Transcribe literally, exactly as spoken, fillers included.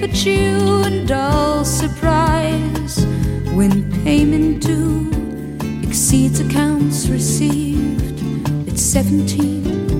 at you in dull surprise when payment due exceeds accounts received. It's seventeen